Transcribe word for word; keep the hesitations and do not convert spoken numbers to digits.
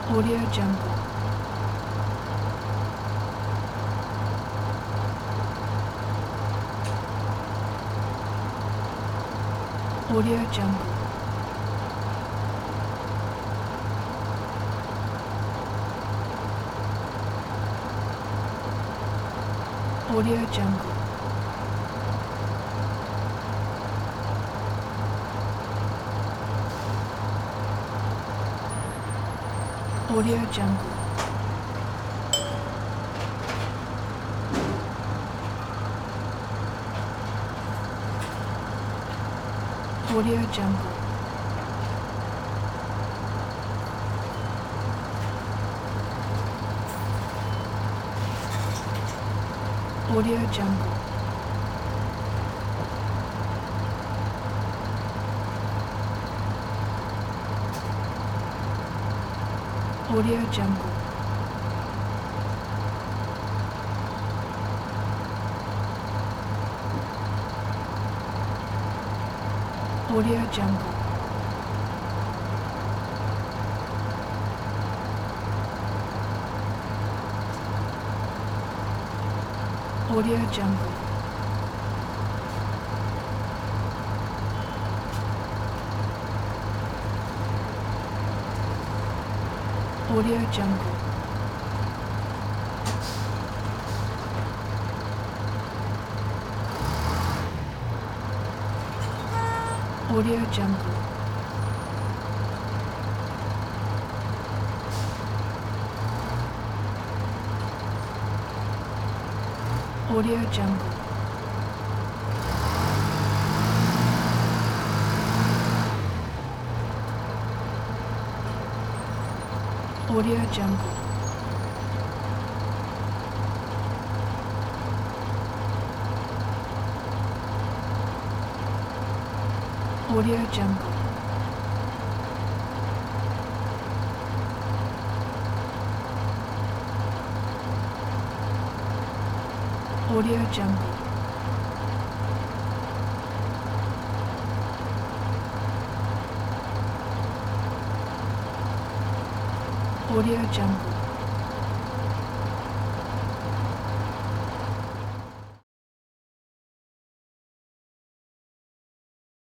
Audio Jungle. Audio Jungle. Audio Jungle. Audio Jungle. Audio Jungle. Audio Jungle. Audio Jungle. Audio Jungle. Audio Jungle. Audio Jungle. Audio Jungle. Audio Jungle. Audio Jungle. Audio Jungle. Audio Jungle. Audio Jungle.